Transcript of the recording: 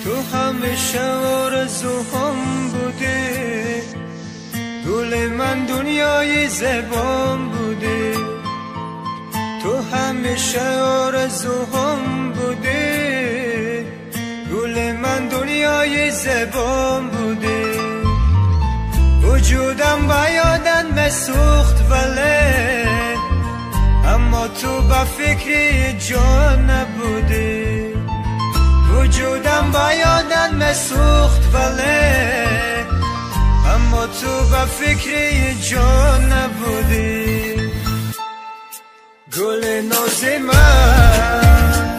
تو همیشه آرزوهام بودی، گل من دنیای زبان بودی. تو همیشه آرزوهام بودی، گل من دنیای زبان بودی. وجودم با یادت مسوخت ولی اما تو با فکری جان نبودی. وجودم با یادت مسوخت ولی اما تو با فکری جان نبودی. گل ناز من